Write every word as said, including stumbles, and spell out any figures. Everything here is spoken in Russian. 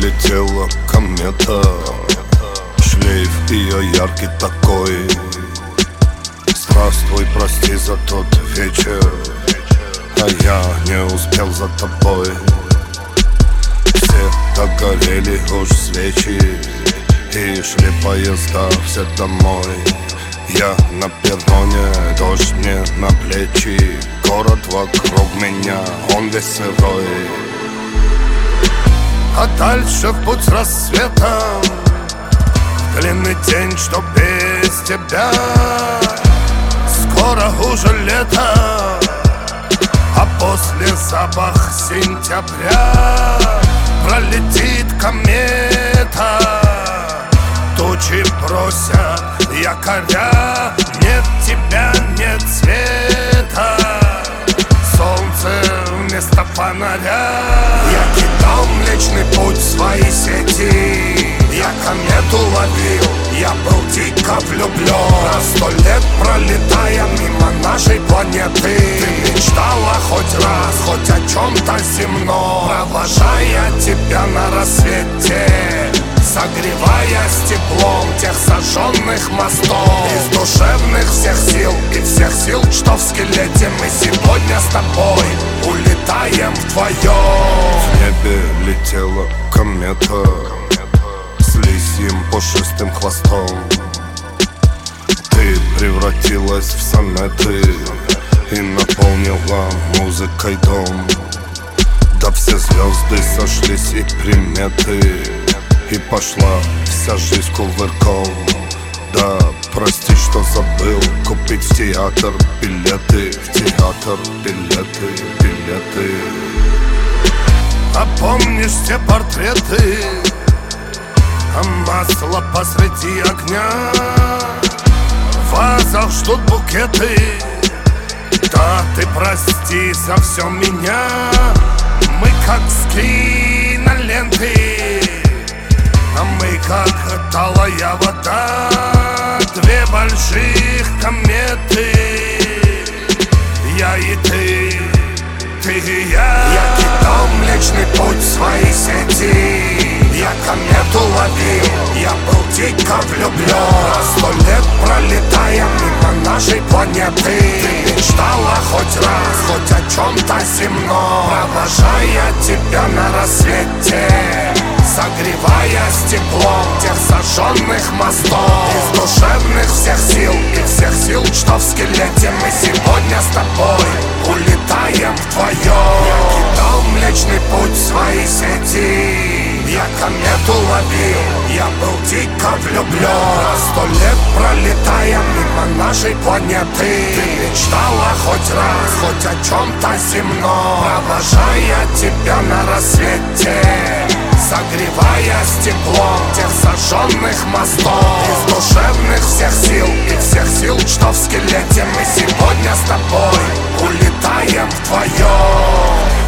летела комета, шлейф ее яркий такой. Здравствуй, прости за тот вечер, а я не успел за тобой. Все догорели уж свечи, и шли поезда все домой. Я на перроне, дождь мне на плечи, город вокруг меня, он весь сырой. А дальше в путь с рассветом, длинный день, что без тебя. Скоро уже лето, а после запах сентября. Пролетит комета, тучи бросят якоря. Нет тебя, нет света, солнце вместо фонаря. Я кидал Млечный Путь в свои сети, я комету ловил, я был дико влюблен. На сто лет пролетая мимо нашей планеты, ты мечтала хоть раз, хоть о чем-то земном. Провожая тебя на рассвете, согреваясь теплом тех сожженных мостов. Из душевных всех сил и всех сил, что в скелете, мы сегодня с тобой улетаем вдвоем. В небе летела комета с лисьим пушистым хвостом. Ты превратилась в сонеты и наполнила музыкой дом. Да все звезды сошлись и приметы, и пошла вся жизнь кувырком. Да, прости, что забыл купить в театр билеты, в театр билеты, билеты. А помнишь те портреты, а масло посреди огня? В вазах ждут букеты. Да, ты прости за все меня. Мы как с киноленты, а мы как талая вода. Две больших кометы, я и ты, ты и я. Я кидал Млечный Путь в свои сети, я комету ловил, я был дико влюблен. На сто лет пролетая мимо нашей планеты, ты мечтала хоть раз, хоть о чем-то земном. Провожая тебя на рассвете, согреваясь теплом тех сожженных мостов. Из душевных всех сил и всех сил, что в скелете, мы сегодня с тобой улетаем вдвоем. Я кидал Млечный Путь в свои сети, я комету ловил, я был дико влюблен. На сто лет пролетая мимо нашей планеты, ты мечтала хоть раз, хоть о чем-то земном. Провожая тебя на рассвете, согреваясь теплом тех сожженных мостов. Из душевных всех сил и всех сил, что в скелете, мы сегодня с тобой улетаем вдвоем.